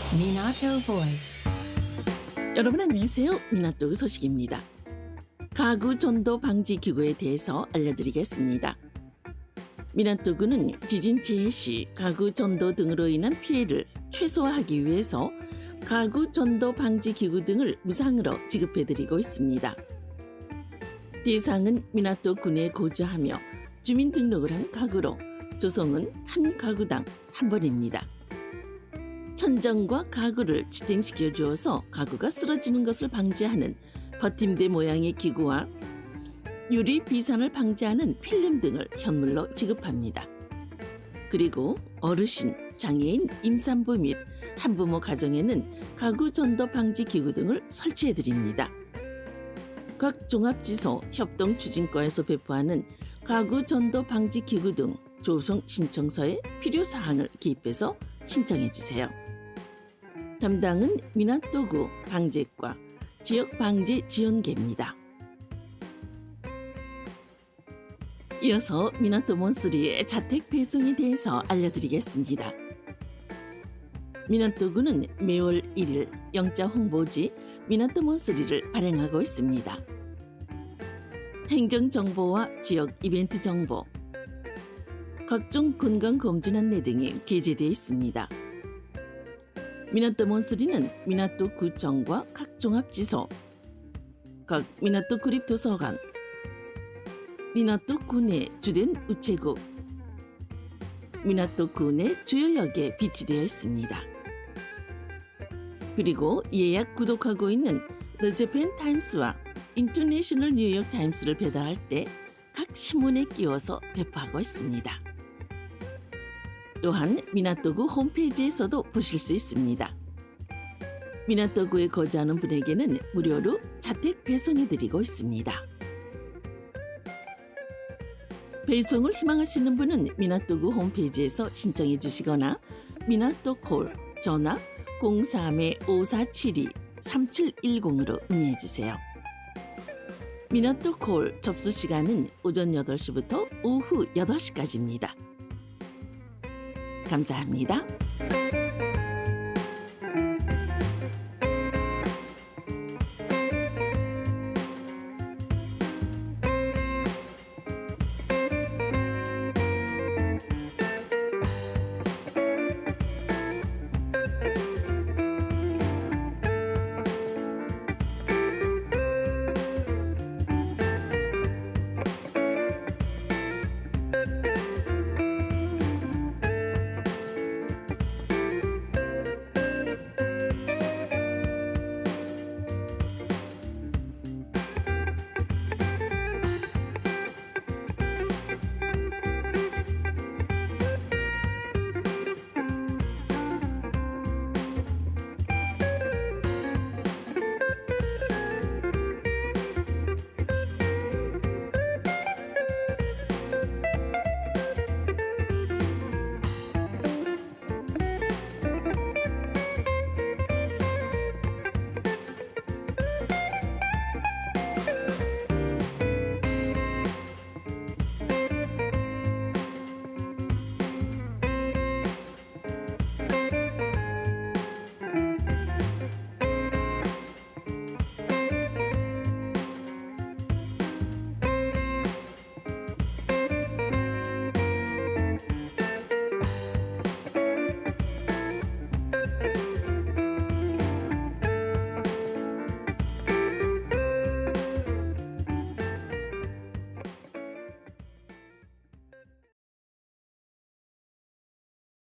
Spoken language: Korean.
Minato Voice. 여러분 안녕하세요. 미나또 소식입니다. 가구 전도 방지 기구에 대해서 알려드리겠습니다. 미나토구는 지진 재해 시 가구 전도 등으로 인한 피해를 최소화하기 위해서 가구 전도 방지 기구 등을 무상으로 지급해드리고 있습니다. 대상은 미나토군에 거주하며 주민등록을 한 가구로 조성은 한 가구당 한 번입니다. 천정과 가구를 지탱시켜 주어서 가구가 쓰러지는 것을 방지하는 버팀대 모양의 기구와 유리 비산을 방지하는 필름 등을 현물로 지급합니다. 그리고 어르신, 장애인, 임산부 및 한부모 가정에는 가구 전도 방지 기구 등을 설치해 드립니다. 각 종합지소 협동추진과에서 배포하는 가구 전도 방지 기구 등 조성 신청서에 필요 사항을 기입해서 신청해 주세요. 담당은 미나토구 방재과 지역방재지원계입니다. 이어서 미나토 몬쓰리의 자택 배송에 대해서 알려드리겠습니다. 미나토구는 매월 1일 영자 홍보지 미나토 몬쓰리를 발행하고 있습니다. 행정정보와 지역 이벤트 정보, 각종 건강검진 안내 등이 게재되어 있습니다. 미나토 몬쓰리는 미나토 구청과 각 종합지소, 각 미나토 구립도서관, 미나토 군의 주된 우체국, 미나토 군의 주요역에 비치되어 있습니다. 그리고 예약 구독하고 있는 The Japan Times와 인터내셔널 뉴욕 타임스를 배달할 때 각 신문에 끼워서 배포하고 있습니다. 또한 미나토구 홈페이지에서도 보실 수 있습니다. 미나토구에 거주하는 분에게는 무료로 자택 배송해드리고 있습니다. 배송을 희망하시는 분은 미나토구 홈페이지에서 신청해 주시거나 미나토콜 전화 03-5472-3710으로 문의해 주세요. 미나토콜 접수 시간은 오전 8시부터 오후 8시까지입니다. 감사합니다.